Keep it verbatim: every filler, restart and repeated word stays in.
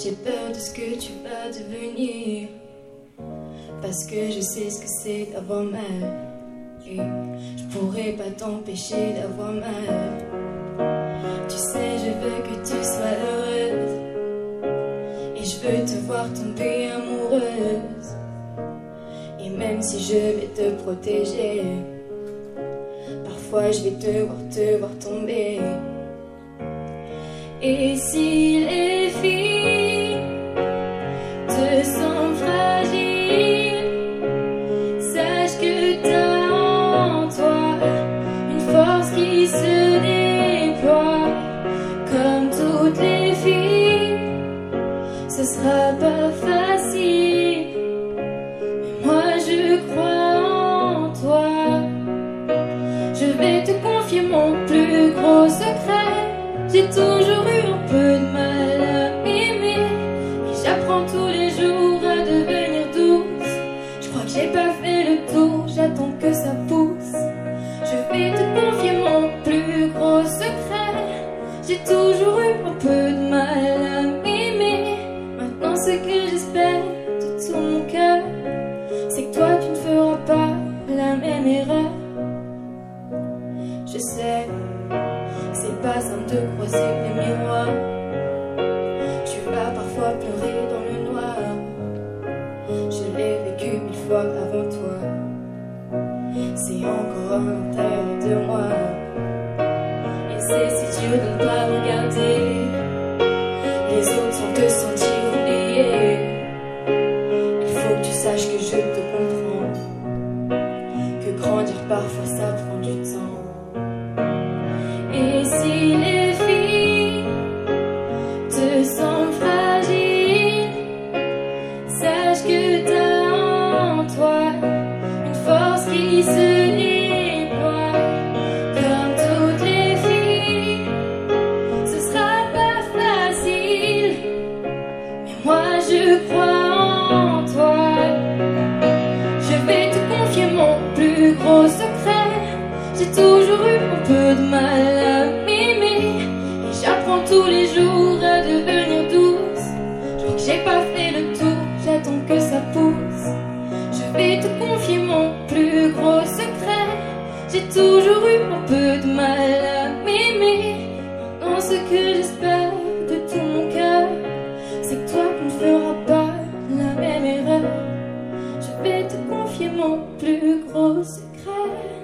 J'ai peur de ce que tu vas devenir, parce que je sais ce que c'est d'avoir mal, et je pourrais pas t'empêcher d'avoir mal. Tu sais, je veux que tu sois heureuse, et je veux te voir tomber amoureuse. Et même si je vais te protéger, parfois je vais te voir, te voir tomber. Et si les filles te sentent fragiles, sache que t'as en toi une force qui se déploie. Comme toutes les filles, ce sera pas facile, mais moi je crois en toi. Je vais te confier mon plus gros secret. J'ai toujours eu un peu de mal à aimer, et j'apprends tous les jours à devenir douce. Je crois que j'ai pas fait le tour, j'attends que ça pousse. Je vais te confier mon plus gros secret. J'ai toujours eu un peu de mal à m'aimer. Maintenant ce que j'espère de tout mon cœur, c'est que toi tu ne feras pas la même erreur. Je sais, c'est pas simple de croiser les miroirs. Tu vas parfois pleurer dans le noir. Je l'ai vécu mille fois avant toi. C'est encore à l'intérieur de moi. Et c'est si dur de ne pas regarder les autres sans te sentir oublié. Il faut que tu saches que je te comprends, que grandir parfois ça prend du temps. Et si les filles te sentent fragile, sache que t'as en toi une force qui se déploie. Comme toutes les filles, ce sera pas facile, mais moi je crois en toi. Je vais te confier mon plus gros secret. J'ai toujours eu un peu de mal à m'aimer, et j'apprends tous les jours à devenir douce. Je crois que j'ai pas fait le tour, j'attends que ça pousse. Je vais te confier mon plus gros secret. J'ai toujours eu un peu de mal à m'aimer. Maintenant ce que j'espère de tout mon cœur, c'est que toi tu ne feras pas la même erreur. Je vais te confier mon plus gros secret.